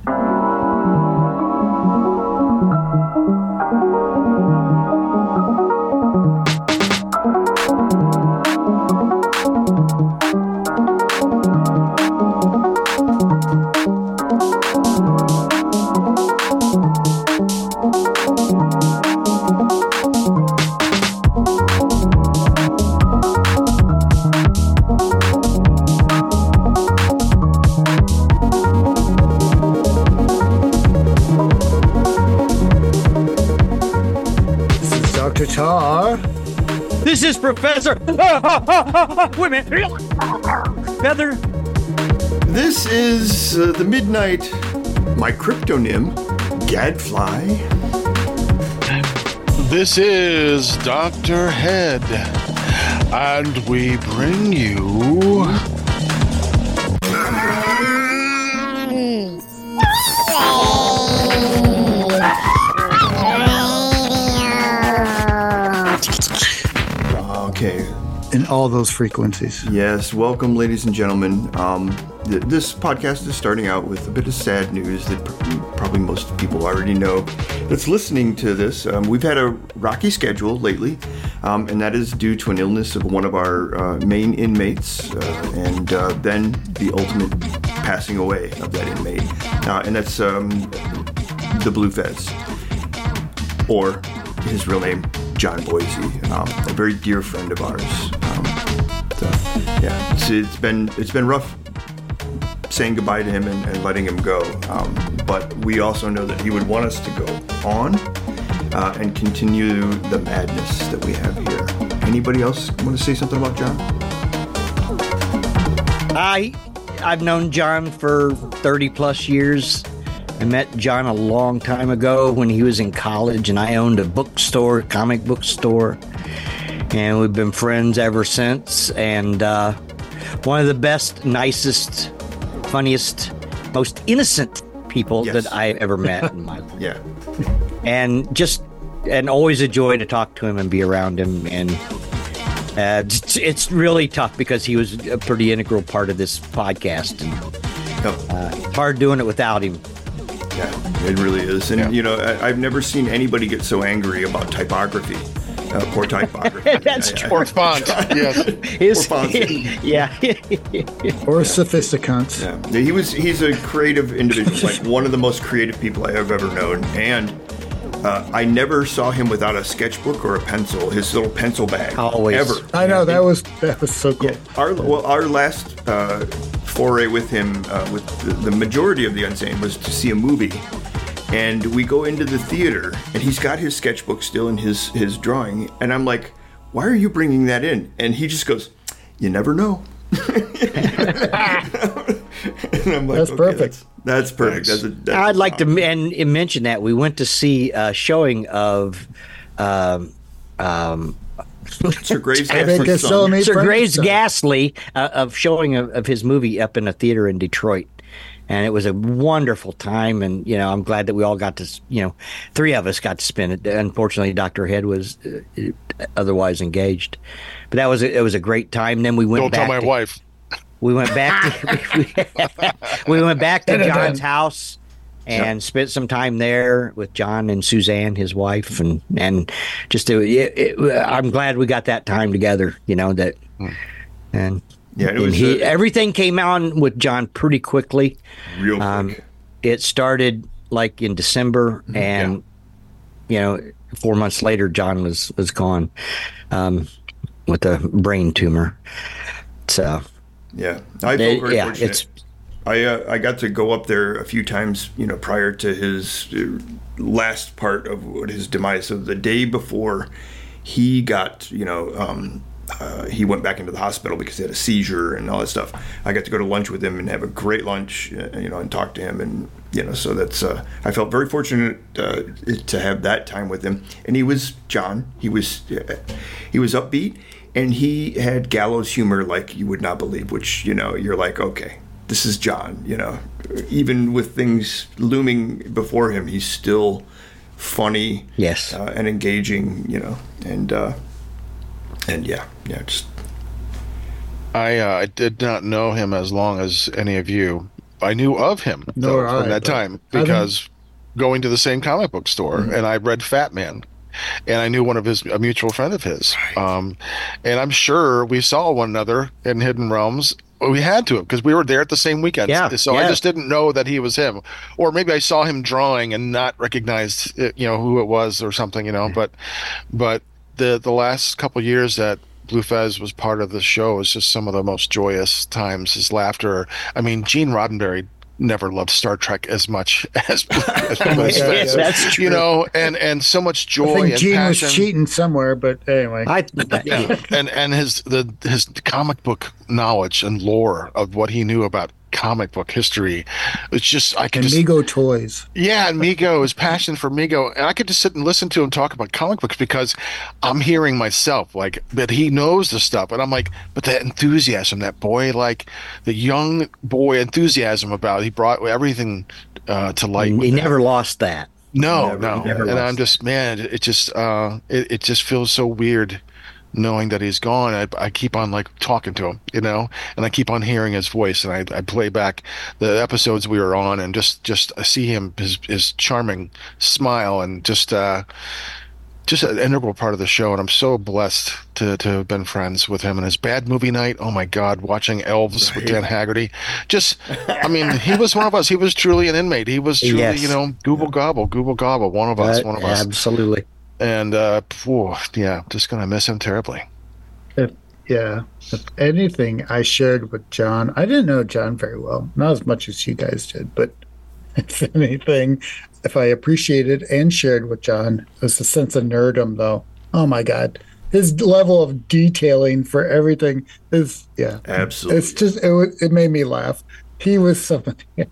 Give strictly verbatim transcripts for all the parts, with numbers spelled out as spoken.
This is Professor. Wait a minute. Feather. This is uh, the Midnight. My cryptonym, Gadfly. This is Doctor Head, and we bring you. Okay. In all those frequencies. Yes, welcome, ladies and gentlemen. Um, th- this podcast is starting out with a bit of sad news that pr- probably most people already know. That's listening to this. Um, we've had a rocky schedule lately, um, and that is due to an illness of one of our uh, main inmates, uh, and uh, then the ultimate passing away of that inmate. Uh, and that's um, the Blue Fez, or his real name, John Boise, um, a very dear friend of ours. Um, so, yeah, it's, it's been it's been rough saying goodbye to him and, and letting him go. Um, but we also know that he would want us to go on uh, and continue the madness that we have here. Anybody else want to say something about John? I I've known John for thirty plus years. I met John a long time ago when he was in college, and I owned a bookstore, comic book store, and we've been friends ever since. And uh, one of the best, nicest, funniest, most innocent people Yes. that I ever met in my life. Yeah. And just, and always a joy to talk to him and be around him. And uh, it's, it's really tough because he was a pretty integral part of this podcast. And Oh. uh, it's hard doing it without him. Yeah, it really is. And, Yeah. you know, I, I've never seen anybody get so angry about typography. Uh, poor typography. That's I- I- true. Or font, yes. His, Or yeah. Or sophisticants. Yeah, he was. He's a creative individual, like one of the most creative people I have ever known. And uh, I never saw him without a sketchbook or a pencil. His little pencil bag, Always. ever. I know, that was that was so cool. Yeah, our well, our last uh, foray with him, uh, with the, the majority of the Unsane, was to see a movie. And we go into the theater, and he's got his sketchbook still in his, his drawing. And I'm like, why are you bringing that in? And he just goes, you never know. And I'm like, That's okay, perfect. That's, that's perfect. Thanks. That's a, that's I'd like to men- mention that we went to see a showing of um, um, Sir Graves I think Ghastly's it's son. so made Sir friends, Graves so- Ghastly uh, of showing of, of his movie up in a theater in Detroit. And it was a wonderful time, and you know I'm glad that we all got to, you know, three of us got to spend it. Unfortunately, Doctor Head was uh, otherwise engaged, but that was a, it was a great time. Then we went Don't back. tell my to, wife. We went back. To, we, we went back to John's house and spent some time there with John and Suzanne, his wife, and and just to, it, it, I'm glad we got that time together. You know that, and. Yeah, it And was he, uh, everything came on with John pretty quickly. real quick. Um, it started like in December, and you know, four months later, John was was gone um, with a brain tumor. So yeah, I felt they- very yeah, fortunate. it's I uh, I got to go up there a few times, you know, prior to his uh, last part of what his demise. So the day before he got, you know, um, uh, he went back into the hospital because he had a seizure and all that stuff. I got to go to lunch with him and have a great lunch, uh, you know, and talk to him, and you know, so that's uh, I felt very fortunate uh, to have that time with him. And he was John. He was uh, he was upbeat, and he had gallows humor like you would not believe. Which, you know, you're like, okay, this is John. You know, even with things looming before him, he's still funny, Yes. uh, and engaging. You know, and uh, and yeah, yeah, just I uh, I did not know him as long as any of you. I knew of him though, Nor from I, that but time I think- because going to the same comic book store, Mm-hmm. and I read Fat Man. And I knew one of his, a mutual friend of his. Um, and I'm sure we saw one another in Hidden Realms. We had to because we were there at the same weekend. Yeah, So yeah. I just didn't know that he was him. Or maybe I saw him drawing and not recognized, it, you know, who it was or something, you know. But but the, the last couple of years that Blue Fez was part of the show was just some of the most joyous times. His laughter. I mean, Gene Roddenberry never loved Star Trek as much as, as Blue Yeah, Fez. that's true. You know, and, and so much joy I think and Gene passion. was cheating somewhere, but anyway. I, Yeah, and and his the his comic book knowledge and lore of what he knew about comic book history, it's just I could and just Mego toys. yeah, and Mego, his passion for Mego, and I could just sit and listen to him talk about comic books because I'm hearing myself like that he knows the stuff, and I'm like, but that enthusiasm, that boy, like the young boy enthusiasm about it, he brought everything uh, to light. he with that. never lost that. No, Never- no, never and lost I'm just man, it, it just uh, it, it just feels so weird knowing that he's gone. I, I keep on like talking to him, you know, and I keep on hearing his voice, and I, I play back the episodes we were on, and just just I see him his his charming smile, and just uh, just an integral part of the show, and I'm so blessed to to have been friends with him. And his Bad Movie Night, oh my God, watching Elves with Dan Haggerty, just I mean, he was one of us. He was truly an inmate. He was truly, Yes. you know, Google Gobble, Google Gobble, one of us, Uh, one of us. Absolutely. And uh, phew, yeah, just gonna miss him terribly. If, yeah. If anything, I shared with John. I didn't know John very well, not as much as you guys did, but if anything, if I appreciated and shared with John, it was the sense of nerdom, though. Oh my God. His level of detailing for everything is, yeah. Absolutely. It's just, it, wa- it made me laugh. He was somebody else.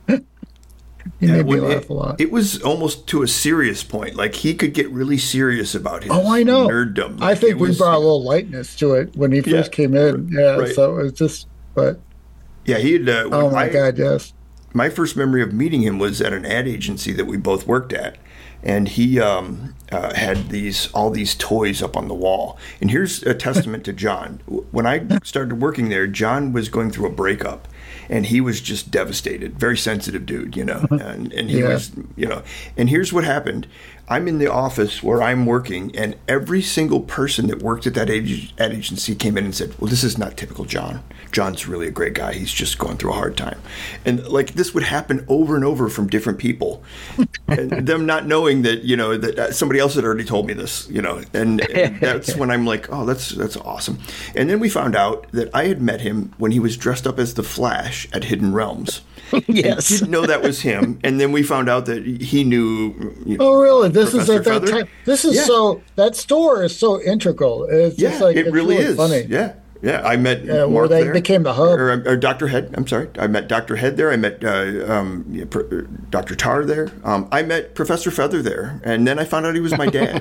He Yeah, made me when laugh it, a lot. It was almost to a serious point. Like he could get really serious about his Oh, I know. nerddom. I Like, think it we was- brought a little lightness to it when he first Yeah. came in. Yeah, Right. so it was just, but Yeah, he had. Uh, oh when my I- God, yes. My first memory of meeting him was at an ad agency that we both worked at, and he um, uh, had these all these toys up on the wall. And here's a testament to John. When I started working there, John was going through a breakup, and he was just devastated. Very sensitive dude, you know. And, and he Yeah. was, you know. And here's what happened. I'm in the office where I'm working, and every single person that worked at that ag- ad agency came in and said, "Well, this is not typical John. John's really a great guy. He's just going through a hard time." And like this would happen over and over from different people, and them not knowing that you know that uh, somebody else had already told me this, you know. And, and that's when I'm like, "Oh, that's that's awesome." And then we found out that I had met him when he was dressed up as the Flash at Hidden Realms. Yes. Didn't know that was him, and then we found out that he knew. You know, Oh, really? This is Professor at that Feather? time. This is Yeah. so, that store is so integral. It's Yeah, just like, it it's really, is. funny. Yeah, yeah. I met Yeah, where Mark they there. became the hub. Or, or Doctor Head. I'm sorry. I met Doctor Head there. I met uh, um, yeah, Pr- Doctor Tar there. Um, I met Professor Feather there, and then I found out he was my dad.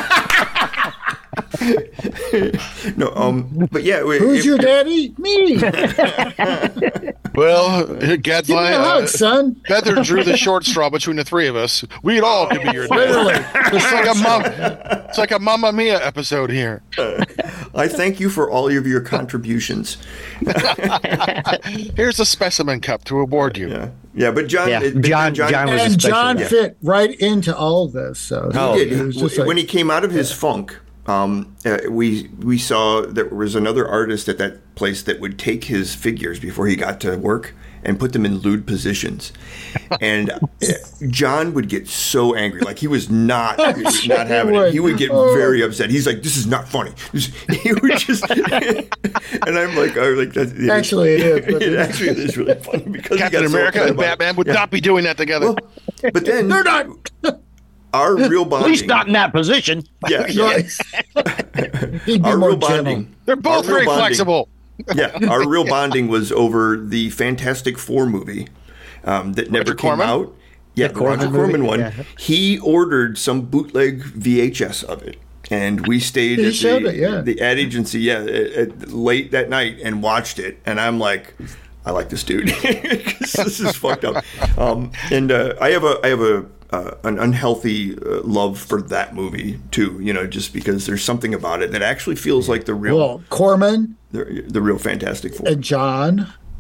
no, um, but yeah. it- Who's it- your daddy? Me. Well, Give me a Gadfly, hug, uh, son. Feather drew the short straw between the three of us. We'd all could be your Literally. dad. It's like a mom, it's like a Mamma Mia episode here. I thank you for all of your contributions. Here's a specimen cup to award you. Yeah, yeah. But John, Yeah, it- but John- John was- And special, John yeah. fit right into all of this. So Oh, He did. it was just when like, he came out of his funk, um, uh, we we saw there was another artist at that place that would take his figures before he got to work and put them in lewd positions, and uh, John would get so angry, like he was not not having it. He would get Oh. very upset. He's like, "This is not funny." This- He would just, and I'm like, "I'm like, that's, it Actually, it is, but- it actually is really funny because he Captain got so America upset and about it. Batman would not be doing that together. Well, but then they're not. our real At bonding, least not in that position. yeah, yeah. He'd be our more real gentle. bonding. They're both our real very bonding- flexible. Yeah, our real bonding was over the Fantastic Four movie um, that never came Corman? out. Yeah, the, Corman Roger movie? Corman one. Yeah. He ordered some bootleg V H S of it, and we stayed He at showed the, it, yeah. the ad agency, yeah, at, at, late that night and watched it. And I'm like, I like this dude. 'Cause this is fucked up. Um, and uh, I have a I have a uh, an unhealthy uh, love for that movie too. You know, just because there's something about it that actually feels like the real Well, Corman the, the real Fantastic Four. and John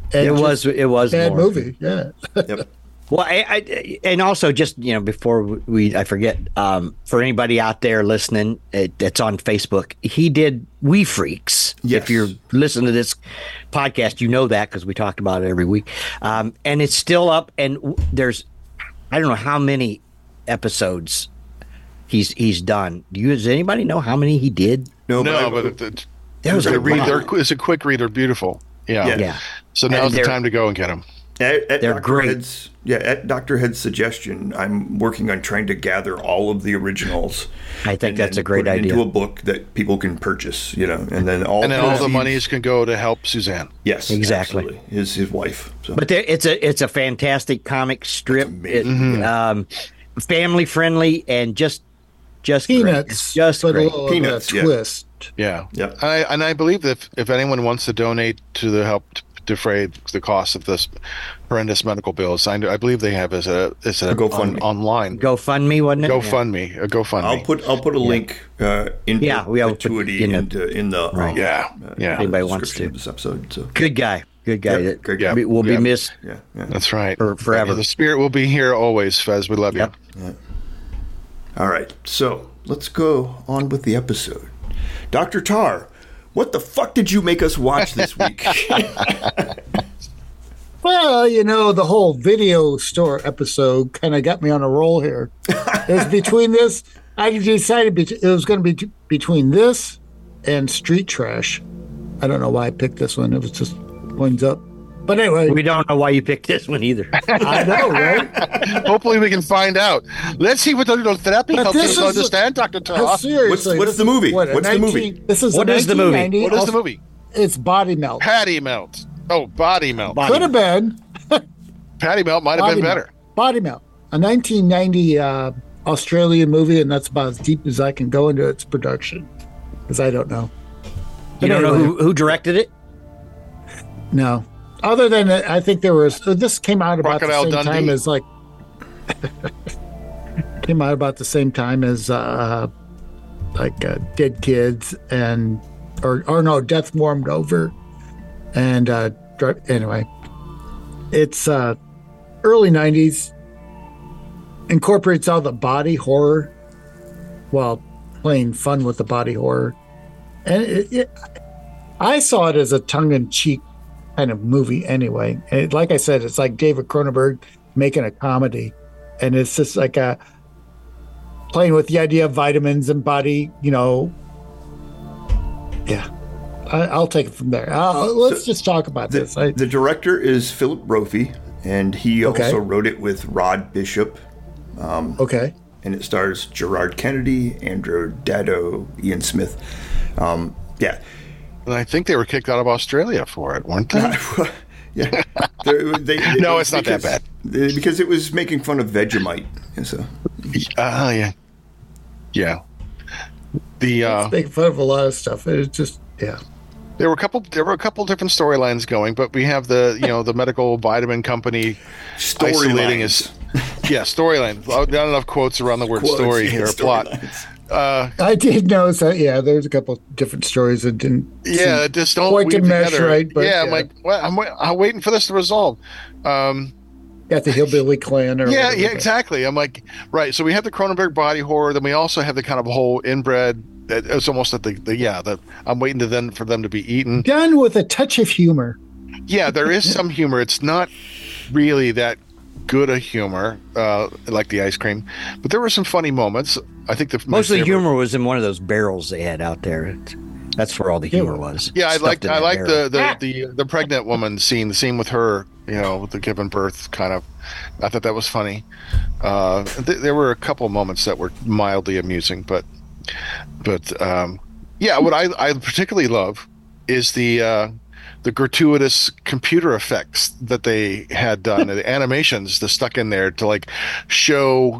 And It just was it was bad more. movie. Yeah. Yep. Well, I, I and also just you know before we I forget um, for anybody out there listening, it, it's on Facebook. He did We Freaks. Yes. If you're listening to this podcast, you know that because we talked about it every week, um, and it's still up. And w- there's I don't know how many episodes he's he's done. Do you? Does anybody know how many he did? No, No, but, I- but it, it, That was it's a a read. lot. They're, it's a quick read. They're beautiful. Yeah. Yeah. Yeah. So now's And the they're- time to go and get them. At, at They're Doctor great. Head's, yeah, at Doctor Head's suggestion, I'm working on trying to gather all of the originals. I think and that's then a great put it idea. into a book that people can purchase, you know, and then all And then all the proceeds- monies can go to help Suzanne. Yes, Exactly. absolutely. His his wife. So. But there, it's a it's a fantastic comic strip. It, amazing. um, family friendly and just just great. Peanuts. It's just but great. a little Peanuts, bit yeah. of a twist. Yeah. Yeah. I, and I believe that if, if anyone wants to donate to the help to defray the cost of this horrendous medical bills, I, I believe they have as a as a, A GoFundMe. on, online GoFundMe, wasn't it? GoFundMe, a GoFundMe. I'll put I'll put a link uh, in Yeah, we will put perpetuity in the- into in the Right. um, Yeah, uh, yeah. the Anybody wants description to. of this episode. So Good guy. Good guy. Yep, that great guy. be- will be Yep. missed. yeah, yeah. That's right. For- forever. The spirit will be here always, Fez. We love Yep. you. All right, so let's go on with the episode. Doctor Tar, what the fuck did you make us watch this week? Well, you know, the whole video store episode kind of got me on a roll here. It was between this, I decided bet- it was going to be t- between this and Street Trash. I don't know why I picked this one. It was just points up. But anyway, We don't know why you picked this one either. I know, right? Hopefully, we can find out. Let's see what the little therapy But helps this us is- understand, Doctor But Tar. seriously, What's- what's this the is movie? what, a What's the movie? nineteen This is What a is the movie? nineteen ninety What is the also- movie? It's Body Melt. Patty Melt. Oh, Body Melt. Body Could have been Patty Melt might have Body been Melt. better. Body Melt, a nineteen ninety uh, Australian movie, and that's about as deep as I can go into its production, because I don't know. You But don't know anyway. who, who directed it? No. Other than that, I think there was this came out about Crocodile the same Dundee. time as like came out about the same time as uh like uh, Dead Kids and or or no Death Warmed Over and uh dr- anyway, it's uh early nineties, incorporates all the body horror while playing fun with the body horror, and it, it, I saw it as a tongue-in-cheek kind of movie anyway. And it, like I said, it's like David Cronenberg making a comedy, and it's just like a playing with the idea of vitamins and body, you know. Yeah, I, I'll take it from there. Uh, let's So just talk about the, this. I, the director is Philip Brophy, and he Okay. also wrote it with Rod Bishop, okay, and it stars Gerard Kennedy, Andrew Dado, Ian Smith. Um, yeah. And I think they were kicked out of Australia for it, weren't they? yeah. They're- They, they- No, it's not that because- they- Because it was making fun of Vegemite. And so, Ah, yeah. Yeah. The uh, making fun of a lot of stuff. It's just yeah. there were a couple. There were a couple different storylines going, but we have the you know the medical vitamin company isolating his storylines. yeah storyline. Not enough quotes around the word Quotes, story yeah, here. Plot. storylines. Uh, I did notice that. Yeah, there's a couple different stories that didn't. yeah, seem just don't quite to weave mesh together. right. But yeah, I'm like, well, I'm, wait- I'm waiting for this to resolve. Um, got the Hillbilly Clan. Or yeah, whatever yeah, that- exactly. I'm like, right. So we have the Cronenberg body horror. Then we also have the kind of whole inbred. It's almost at the, the yeah. The I'm waiting to then for them to be eaten. Done with a touch of humor. Yeah, there is some humor. It's not really that good a humor, uh, like the ice cream, but there were some funny moments. I think the my Most of the favorite- humor was in one of those barrels they had out there. It- That's where all the humor was. Yeah, I Stuffed like in I that like barrel. the the, the the pregnant woman scene, the scene with her, you know, with the giving birth kind of. I thought that was funny. Uh, th- there were a couple moments that were mildly amusing, but but um, yeah, what I I particularly love is the uh, the gratuitous computer effects that they had done, the animations that stuck in there to like show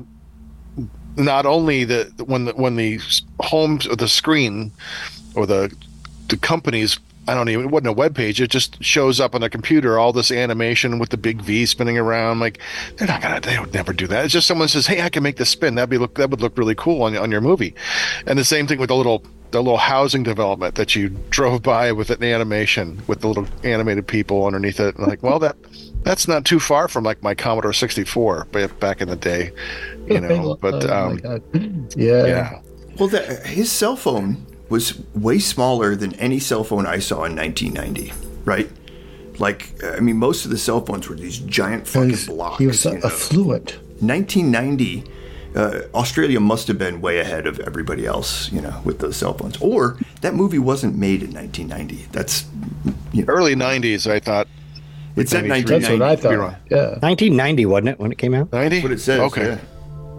not only the when the when the homes or the screen or the the company's I don't even it wasn't a web page, it just shows up on a computer all this animation with the big V spinning around. Like they're not gonna they would never do that. It's just someone says, hey, I can make this spin, that'd be look that would look really cool on on your movie. And the same thing with the little the little housing development that you drove by with an animation with the little animated people underneath it. And like, well, that that's not too far from like my Commodore sixty-four back in the day, you know. But oh um, my God. yeah, yeah, Well, the, his cell phone was way smaller than any cell phone I saw in nineteen ninety, right? Like, I mean, most of the cell phones were these giant fucking He's- blocks. he was you know? affluent. nineteen ninety, uh, Australia must have been way ahead of everybody else, you know, with those cell phones. Or that movie wasn't made in nineteen ninety. That's, you know, early nineties. I thought it's at ninety-three. nineteen That's ninety. what I thought. Yeah. nineteen ninety, wasn't it, when it came out? ninety. What it says. Okay, Yeah.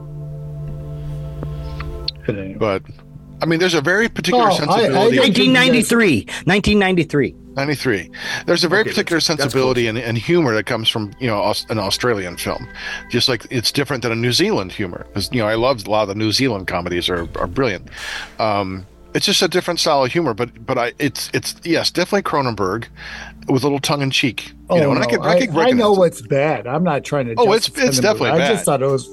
But anyway. but I mean, there's a very particular Oh, I- I sensibility. didn't- nineteen ninety-three. nineteen ninety-three. ninety-three. There's a very Okay, particular that's- that's sensibility and, and humor that comes from, you know, Aus- an Australian film. Just like it's different than a New Zealand humor. Because, you know, I love a lot of the New Zealand comedies are, are brilliant. Um, it's just a different style of humor, but but I it's it's yes, definitely Cronenberg with a little tongue in cheek. You Oh, know, and no, I could I, I, could I know recognize it. what's bad. I'm not trying to. Oh, it's- justify it's the definitely movie. I bad. just thought it was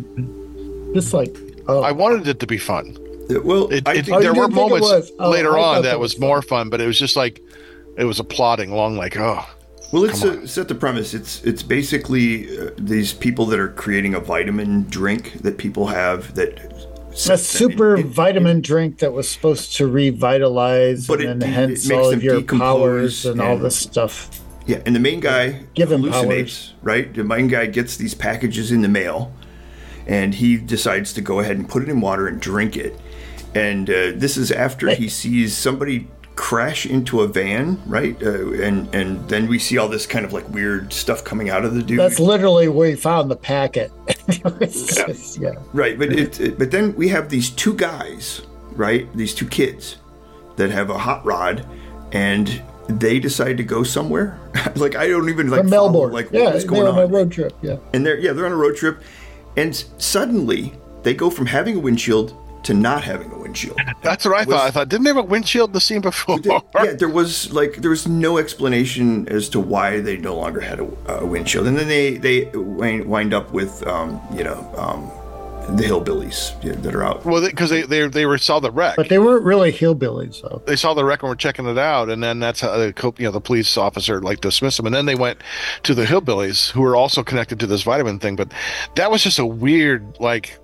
fun. Just like, oh, I wanted it to be fun. Well, It, I it, think Oh, you there were didn't think it moments was? Oh, later I thought on that that was was more fun, but it was just like it was a plodding along, like oh. Well, let's uh, set the premise. It's it's basically uh, these people that are creating a vitamin drink that people have that a sets them in- super it- vitamin drink that was supposed to revitalize But and it- then it hence makes all them of your decompose powers and all and- this stuff. Yeah, and the main guy Give him hallucinates, powers. right? The main guy gets these packages in the mail, and he decides to go ahead and put it in water and drink it. And uh, this is after he sees somebody crash into a van, right? Uh, and and then we see all this kind of like weird stuff coming out of the dude. That's literally where he found the packet. It's just- yeah. Right, but it, it, but then we have these two guys, right? These two kids that have a hot rod, and they decide to go somewhere. Like I don't even like From follow, Melbourne. like what yeah, was they going were on a on. road trip. Yeah. And they're yeah they're on a road trip, and suddenly they go from having a windshield to not having a windshield. That's what I Was- thought. I thought didn't they have a windshield in the scene before? Yeah, there was like there was no explanation as to why they no longer had a, a windshield, and then they they wind wind up with um, you know um, the hillbillies yeah, that are out. Well, because they, they they were saw the wreck. But they weren't really hillbillies, though. They saw the wreck and were checking it out, and then that's how the co- you know the police officer like dismissed them, and then they went to the hillbillies who were also connected to this vitamin thing. But that was just a weird like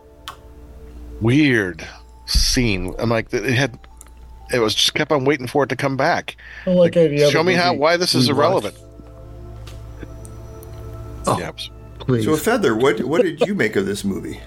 weird scene. I'm like it had it was just kept on waiting for it to come back. Well, like any other Show me how movie why this is we irrelevant. Oh. Yep. watched. Please. So, Feather, what what did you make of this movie?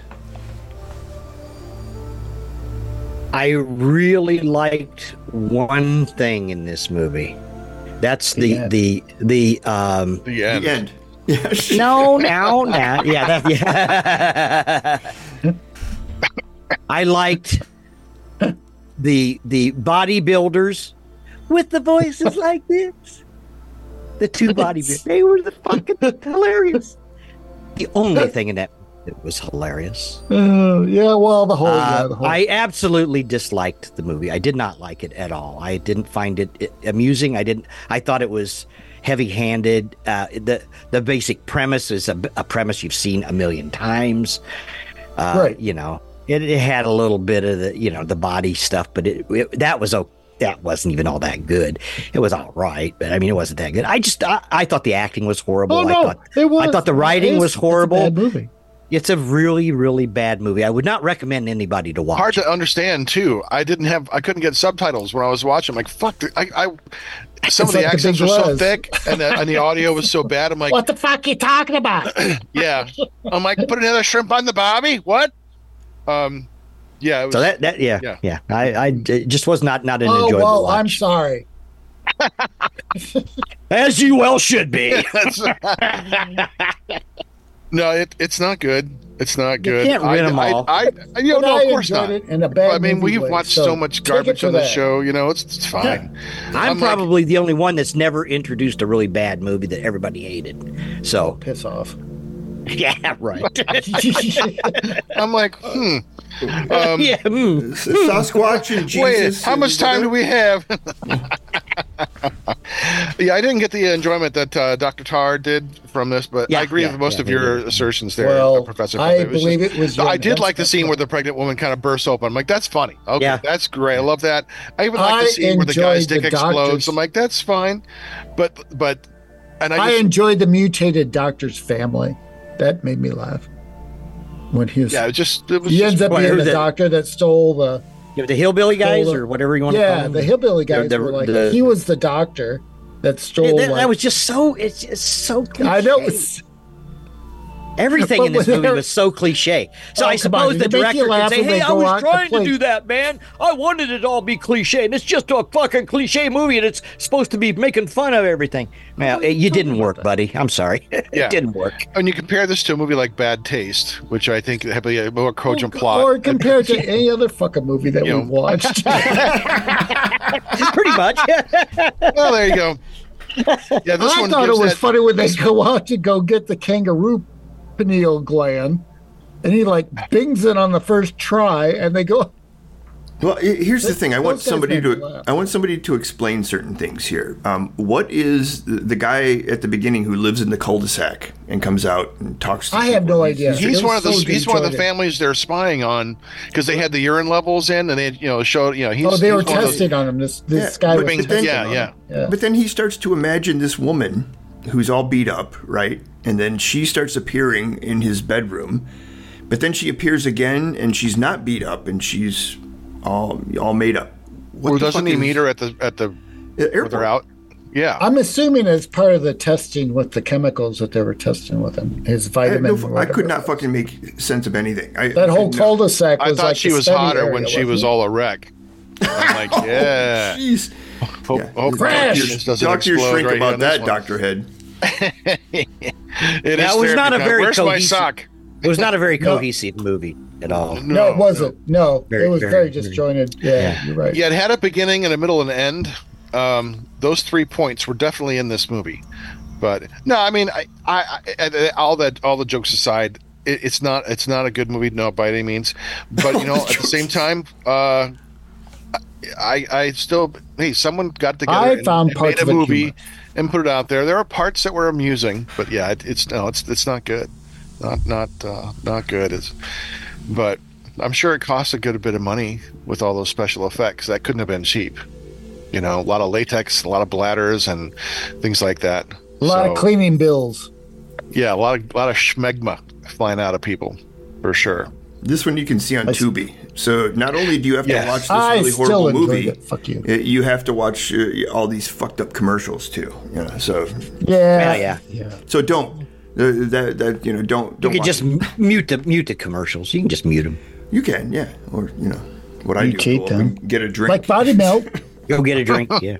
I really liked one thing in this movie. That's the end. the the um The end. The end. Yeah. no no no yeah that yeah. I liked the the bodybuilders with the voices like this. The two bodybuilders, they were the fucking hilarious. The only thing in that that was hilarious. Uh, yeah, well, the whole, yeah, Uh, the whole I absolutely disliked the movie. I did not like it at all. I didn't find it, it amusing. I didn't. I thought it was heavy-handed. Uh, the The basic premise is a, a premise you've seen a million times. Uh, Right. You know, it, it had a little bit of the you know the body stuff, but it, it that was okay. That wasn't even all that good. It was all right, but I mean, it wasn't that good. I just, I, I thought the acting was horrible. Oh, I no, thought, it was. I thought the writing It's- was it's a horrible. bad movie. It's a really, really bad movie. I would not recommend anybody to watch. Hard to understand too. I didn't have. I couldn't get subtitles when I was watching. I'm like, fuck. I. I some It's of the like The accents Big were so Les. thick, and the, and the audio was so bad. I'm like, What the fuck are you talking about? yeah. I'm like, put another shrimp on the bobby. What? Um, yeah. It was, So that, that, yeah, Yeah. yeah. I, I it just was not, not an Oh, enjoyable well, watch. I'm sorry. As you well should be. That's- no, it, it's not good. It's not good. can't win I, them I, all. I, I, you know, But no, I of course enjoyed not. it in a bad I mean, movie we've way, watched so so much take it garbage for on the that. show. You know, it's, it's fine. I'm, I'm like- probably the only one that's never introduced a really bad movie that everybody hated. So, Piss off. yeah, right. I'm like, hmm. Um, yeah, mm. Sasquatch and Jesus. Wait, how much time do we have? Yeah, I didn't get the enjoyment that uh, Doctor Tar did from this, but Yeah, I agree yeah, with most yeah, of your maybe. assertions there, Well, uh, Professor. I It was believe just- it was. I did that's- like the that's scene what- where the pregnant woman kind of bursts open. I'm like, that's funny. Okay, Yeah. that's great. I love that. I even like I the scene where the guy's enjoyed dick the explodes. doctor's- I'm like, that's fine, but but, and I, I just, enjoyed the mutated doctor's family. That made me laugh. When he was, yeah, it just it was he just, ends up Well, being who's the that? doctor that stole the. You know, the hillbilly guys Stole the- or whatever you want to call Yeah, them. the hillbilly guys the- were like, the- he was the doctor that stole. Yeah, that, like, that was just so. It's just so. Cliche. I know. It's, Everything in But this when movie they're- was so cliche. So Oh, I come on, suppose to the make you director could laugh say, when they "Hey, I go was out to trying to play- do that, man. I wanted it all be cliche, and it's just a fucking cliche movie, and it's supposed to be making fun of everything." Well, it, you didn't work, buddy. I'm sorry. it Yeah. didn't work. and you compare this to a movie like Bad Taste, which I think have a more cogent or, plot. or compared to any other fucking movie that You we've know. watched. Pretty much. Well, there you go. Yeah, this I one thought it gives was that- funny when they go out to go get the kangaroo pineal gland, and he like bings it on the first try, and they go. Well, i- here's the thing. I want those guys somebody make me to laugh. I want somebody to explain certain things here. Um, what is the, the guy at the beginning who lives in the cul-de-sac and comes out and talks to I have people? no He's- idea. he's- He's It one was of the so he's one of the enjoyed it. families they're spying on because they had the urine levels in and they you know showed you know he's Oh, they he's were one of those- testing on him. This this Yeah, guy but- was but then- testing yeah, on yeah. him. Yeah. But then he starts to imagine this woman who's all beat up, right? And then she starts appearing in his bedroom. But then she appears again, and she's not beat up, and she's all all made up. What Well, the doesn't fuck he is- meet her at the at the Uh, where airport? they're out? Yeah, I'm assuming as part of the testing with the chemicals that they were testing with him, his I, had vitamin. no, or I whatever could it not was. fucking make sense of anything. I, That whole no. cul-de-sac I was thought like she the was study hotter area, when she wasn't was it? all a wreck. I'm like, yeah. Jeez. Hope, Yeah. hope Crash! my penis doesn't Talk to your explode shrink right here about on this that, one. Doctor Head. It That is was not a therapy time. very Where's my cohesive- sock? It was not a very cohesive movie at all. No, it wasn't. No, Very- it was very- very, very- disjointed. Yeah, Yeah. you're right. Yeah, it had a beginning and a middle and an end. Um, those three points were definitely in this movie. But no, I mean, I, I, I all that, all the jokes aside, it, it's not, it's not a good movie, no, by any means. But you know, at the same time, uh, I, I still, hey, someone got together I and, found and parts made a of it movie humorous. and put it out there. There are parts that were amusing, but yeah, it, it's no, it's it's not good, not not uh, not good. It's, but I'm sure it cost a good bit of money with all those special effects. That couldn't have been cheap. You know, a lot of latex, a lot of bladders, and things like that. A lot So, of cleaning bills. Yeah, a lot of a lot of schmegma flying out of people, for sure. This one you can see on I- Tubi. So not only do you have Yeah. to watch this I really still horrible enjoyed movie, it. Fuck you. uh, you have to watch uh, all these fucked up commercials too. You know, so Yeah, Yeah, yeah. yeah. so don't uh, that that you know don't You don't could watch just it. m- mute the mute the commercials. You can just mute them. You can, yeah, or you know what I You do. cheat go up them. and get a drink. Like body melt. Go get a drink. Yeah.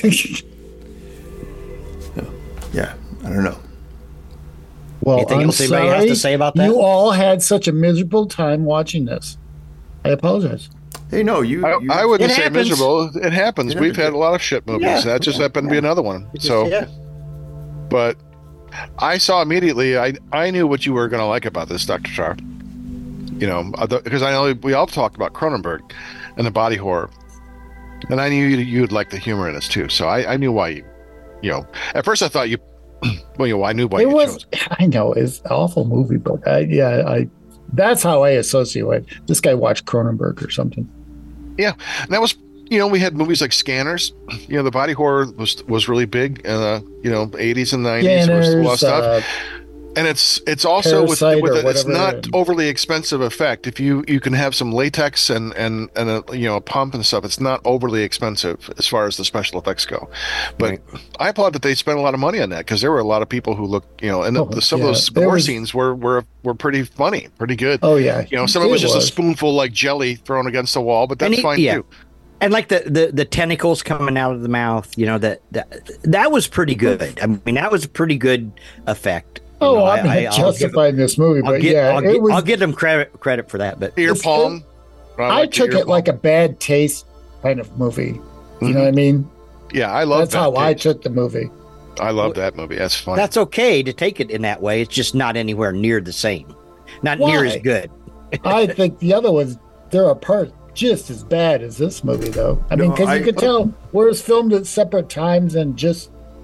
Yeah, I don't know. Well, Anything I'm else anybody has sorry. to say about that? You all had such a miserable time watching this. I apologize. Hey, no, you. I, you I wouldn't It say happens. miserable. It happens. It We've happens. had a lot of shit movies. Yeah. That just happened to be another one. So, yeah. but I saw immediately. I I knew what you were going to like about this, Doctor Char. You know, because I know we all talked about Cronenberg and the body horror, and I knew you'd, you'd like the humor in this too. So I, I knew why you, you know, at first I thought you, well, you know, I knew why It you was. chose. I know it's an awful movie, but I, yeah, I. That's how I associate it. This guy watched Cronenberg or something. Yeah, and that was, you know, we had movies like Scanners. You know, the body horror was was really big in the you know eighties and nineties. There was a lot of Scanners, stuff. uh, And it's it's also with, Parasite with or a, it's whatever. not overly expensive effect. If you you can have some latex and and and a you know a pump and stuff, it's not overly expensive as far as the special effects go. But Right. I applaud that they spent a lot of money on that because there were a lot of people who look you know and Oh, the, some yeah. of those There gore was- scenes were were were pretty funny, pretty good. oh yeah, You know, some of it was just a spoonful like jelly thrown against the wall, but that's And he- fine yeah. too. And like the, the, the tentacles coming out of the mouth, you know, that, that that was pretty good. I mean, that was a pretty good effect. You Oh, know, I'm I- not I- I'll give- justifying this movie, I'll but get, yeah, I'll, it get, was. I'll give them credit credit for that. But Ear It's- palm. I took it like a bad taste kind of movie. You know what I mean? yeah. I love That's that. how I dude. took the movie. I love that movie. That's fun. that's okay to take it in that way. It's just not anywhere near the same, not near Why? as good. I think the other ones, there are parts just as bad as this movie, though. I mean, No, because I- you could tell where it's filmed at separate times and just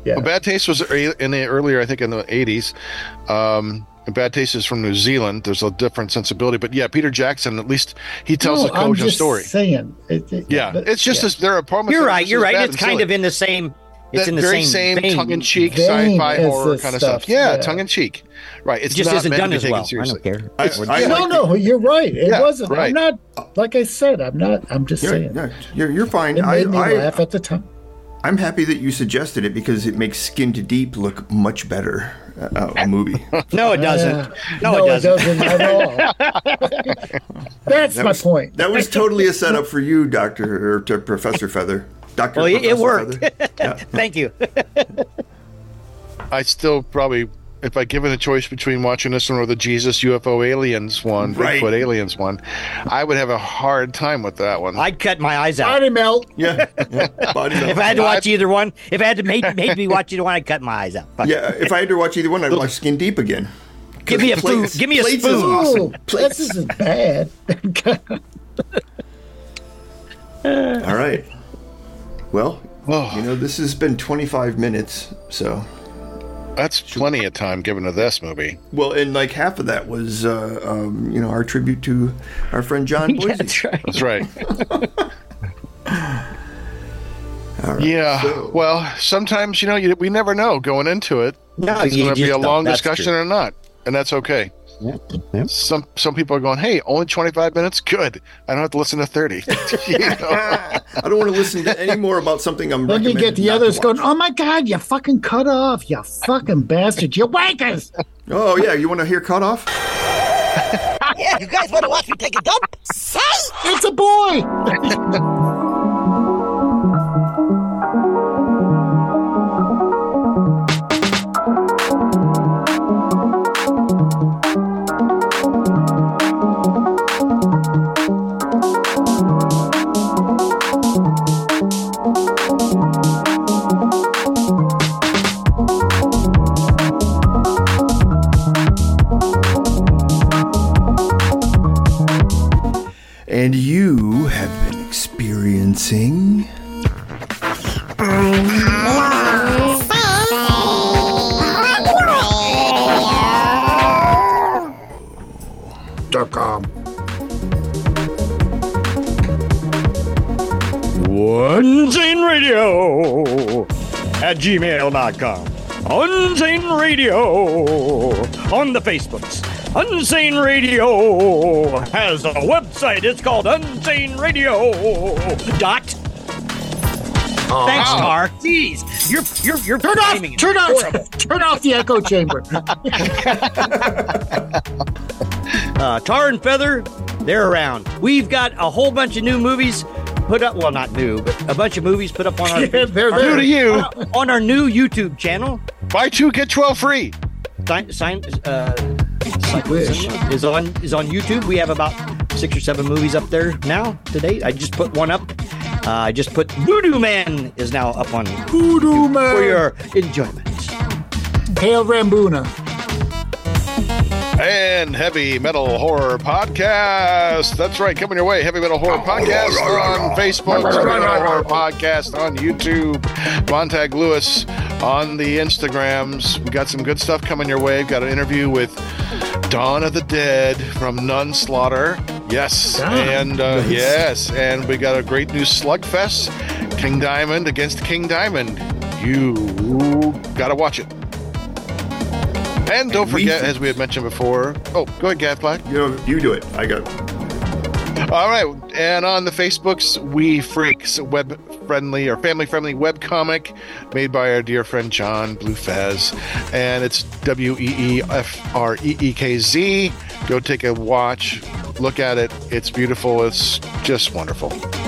Yeah. Well, Bad Taste was ear- in the earlier, I think, in the eighties. Um, and Bad Taste is from New Zealand. There's a different sensibility, but yeah, Peter Jackson, at least he tells no, a cogent I'm just story. Saying, it, it, Yeah, but- it's just yeah. as there are moments. You're that are right. just You're as right. bad It's and kind silly. of in the same. It's That in the very same, same vein. tongue-in-cheek vein sci-fi as horror the kind of stuff. stuff. Yeah, Yeah. tongue-in-cheek. Right. It's It just not isn't meant to done be as taken well. I seriously. don't care. I, It's- I no, like no, you're right. It Yeah, wasn't. right. I'm not. Like I said, I'm not. I'm just You're, saying. yeah, you're, you're fine. It made I, me I, laugh at the time. I'm happy that you suggested it because it makes Skin to Deep look much better. Uh, a movie. No, it doesn't. Yeah. No, it doesn't. at all. That's That my was, point. That was totally a setup for you, Doctor or to Professor Feather. Doctor Well, it, it Professor worked. Feather. Yeah. Thank you. I still probably, if I given a choice between watching this one or the Jesus U F O Aliens one, Right. Bigfoot Aliens one, I would have a hard time with that one. I'd cut my eyes out. Body melt. Yeah, yeah. Body If I had to watch either one, if I had to make, make me watch either one, I'd cut my eyes out. Fuck. yeah, if I had to watch either one, I'd watch Skin Deep again. Give me a Plates- spoon. Give me a Plates is spoon. awesome. Oh, Plates. this isn't bad. All right. Well, Oh. you know, this has been twenty-five minutes, so. That's plenty of time given to this movie. Well, and like half of that was, uh, um, you know, our tribute to our friend John Boise. Yeah, that's right. That's right. All right. Yeah. So- Well, sometimes, you know, you, we never know going into it. No, It's you going to be just a don't. long That's discussion true. or not. And that's okay. Yeah, yeah. Some some people are going, hey, only twenty-five minutes? Good. I don't have to listen to thirty. You know? I don't want to listen to any more about something I'm Then you recommended get the not others to going, watch. "Oh my God, you fucking cut off, you fucking bastard, you wankers!" Oh, yeah, you want to hear Cut Off? Yeah, you guys want to watch me take a dump? Say! It's a boy. And you have been experiencing. Dot com. Unsane Radio at gmail dot com. Unsane Radio on the Facebooks. Unsane Radio has a website. It's called Unsane Radio dot. Thanks, Tar. Jeez, you're you're you're Turn off. framing it. Turn Horrible. off. Turn off the echo chamber. Uh, Tar and Feather, they're around. We've got a whole bunch of new movies put up. Well, not new, but a bunch of movies put up on our, Yeah, they're our- there. New to you. on our new YouTube channel. Buy two, get twelve free. Sign, sign, uh, wish. is on is on YouTube. We have about six or seven movies up there now to date. I just put one up. Uh, I just put Voodoo Man is now up on Voodoo Man. for your enjoyment. Hail Rambuna. And Heavy Metal Horror Podcast. That's right, coming your way. Heavy Metal Horror Podcast on Facebook. Heavy Metal Horror Podcast on YouTube. Montag Lewis on the Instagrams. We got some good stuff coming your way. We've got an interview with Dawn of the Dead from Nunslaughter. Yes, Ah, and uh, nice. yes, and we got a great new Slugfest. King Diamond against King Diamond. You gotta watch it. And don't And we forget, think- as we had mentioned before. Oh, go ahead, Gav Black. You know, you do it. I got. All right, and on the Facebooks, We Freaks, web friendly or family friendly web comic made by our dear friend John Blue Fez, and it's W E E F R E E K Z. Go take a watch, look at it. It's beautiful. It's just wonderful.